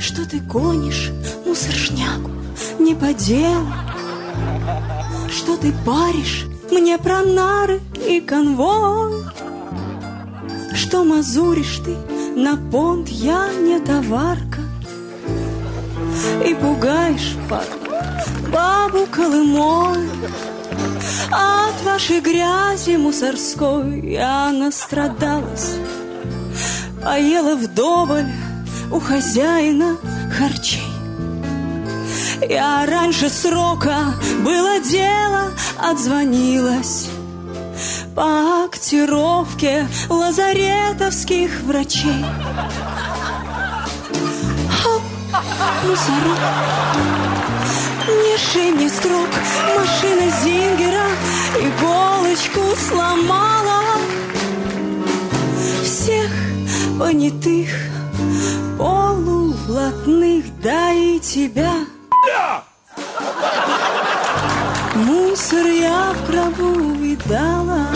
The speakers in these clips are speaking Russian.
что ты гонишь мусоршнягу не по делу, что ты паришь мне про нары и конвой, что мазуришь ты на понт, я не товарка, и пугаешь, парня, бабу Колымой. От вашей грязи мусорской я настрадалась, поела вдоволь у хозяина харчей. Я раньше срока, было дело, отзвонилась по актировке лазаретовских врачей. Хоп, мусорок, не шей мне срок, машина Зингера иголочку сломала. Всех понятых, полублатных, да и тебя. Мусор я в гробу видала.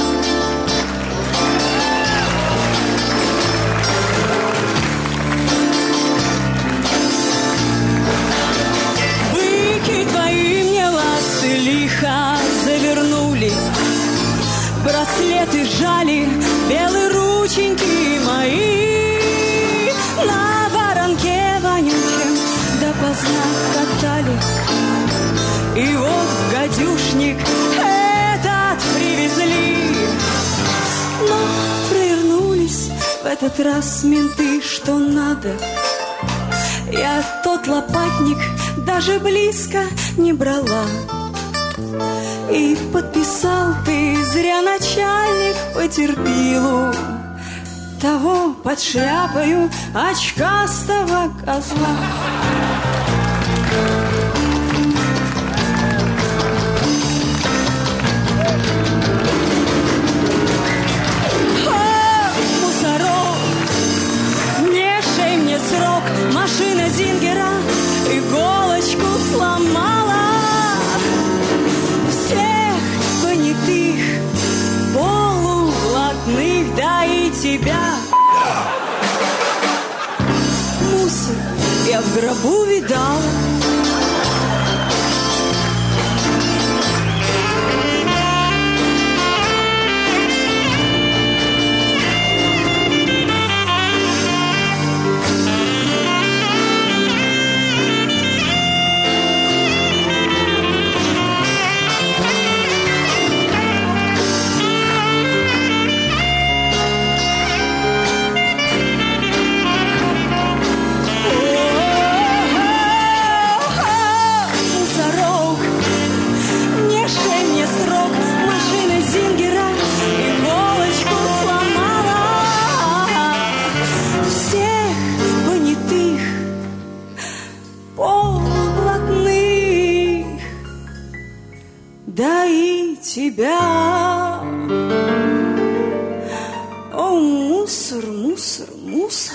Быки твои мне ласты лихо завернули, браслеты жали, белые рученьки мои на воронке вонючем допоздна катали. И вот гадюшник этот привезли. Но провернулись в этот раз менты, что надо. Я тот лопатник даже близко не брала. И подписал ты зря, начальник, потерпилу того под шляпою очкастого козла. Срок, машина Зингера иголочку сломала. Всех понятых, полублатных, да и тебя. Мусор я в гробу видала. Да и тебя. О, мусор, мусор, мусор.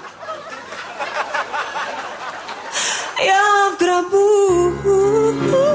Я в гробу.